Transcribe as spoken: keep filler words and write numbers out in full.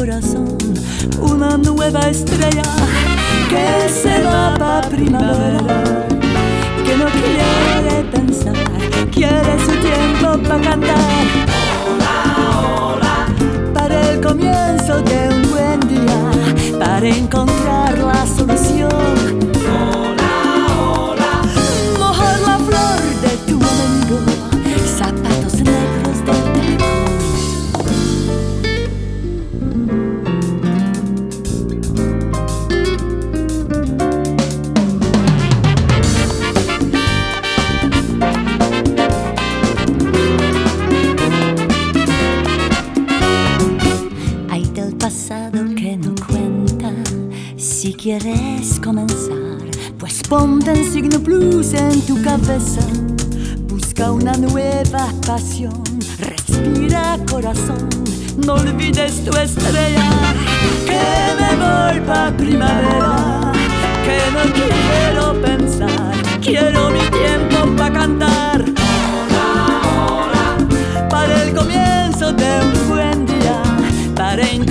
corazón una nueva estrella que se va para primavera, que no quiere pensar, quiere su tiempo para cantar. Hola, hola, para el comienzo de un buen día, para encontrar la solución. Hola, hola, mojar la flor de tu amigo, zapatos negros de tacón. Pasado que no cuenta. Si quieres comenzar, pues ponte en signo plus en tu cabeza. Busca una nueva pasión, respira corazón, no olvides tu estrella. Que me voy pa' primavera, que no quiero pensar, quiero mi tiempo pa' cantar. Hola, hola, para el comienzo de un buen día, para